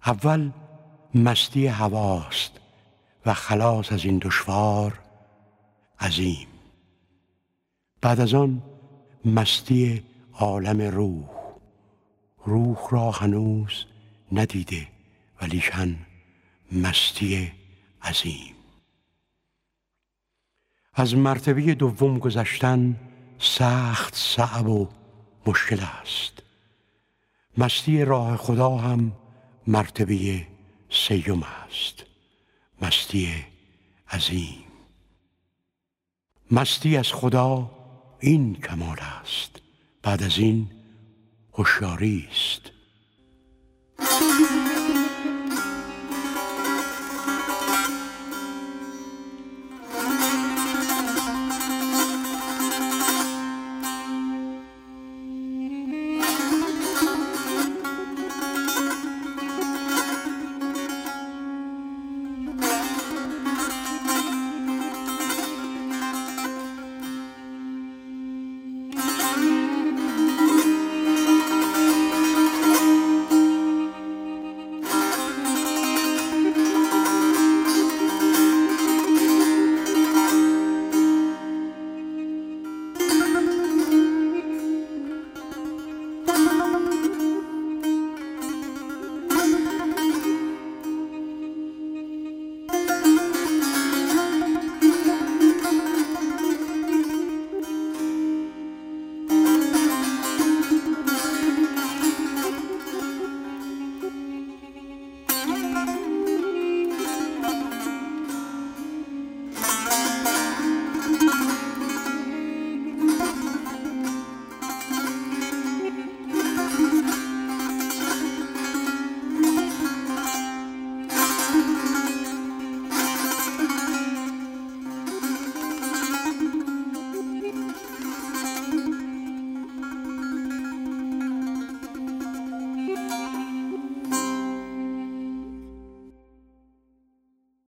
اول مستی هواست و خلاص از این دشوار عظیم. بعد از آن مستی عالم روح را هنوز ندیده ولیکن مستی عظیم. از مرتبه دوم گذشتن سخت صعب و مشکل است. مستی راه خدا هم مرتبه سیوم است، مستی عظیم. مستی از خدا این کمال است، بعد از این هوشیاری است.